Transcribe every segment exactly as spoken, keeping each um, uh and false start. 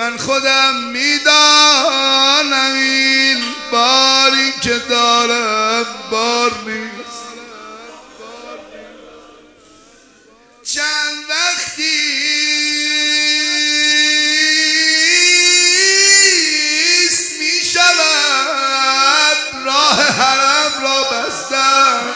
من خودم میدانم این باری که دارم بار نیست. چند وقتیست میشود راه حرم را بستم.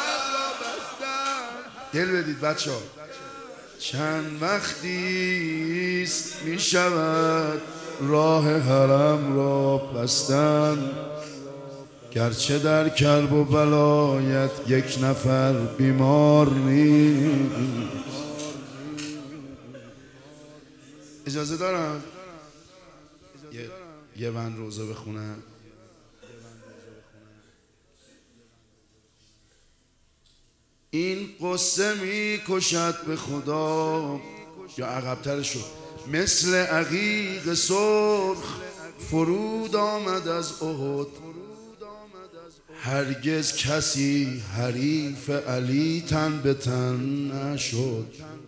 دل بدید بچه ها. چند وقتیست میشود راه حرم را بستن، گرچه در کرب و بلایت یک نفر بیمار نیست. اجازه دارم یه, یه بند روزه بخونم؟ این قصه می کشد به خدا، یا عقبتر شد، مثل عقیق سرخ فرود آمد از احد. هرگز کسی حریف علی تن به تن نشد.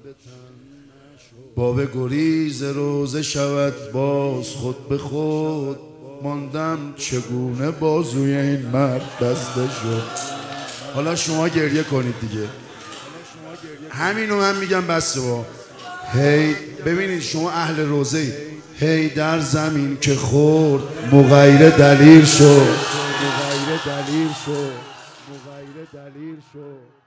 باب گریز روزه شود باز خود به خود، ماندم چگونه بازوی این مرد بسته شد. حالا شما گریه کنید دیگه. همینو من میگم بسته با هی. ببینید شما اهل روزه اید. هی در زمین که خورد مغیر دلیر شد، مغیر دلیر شد، مغیر دلیر شد.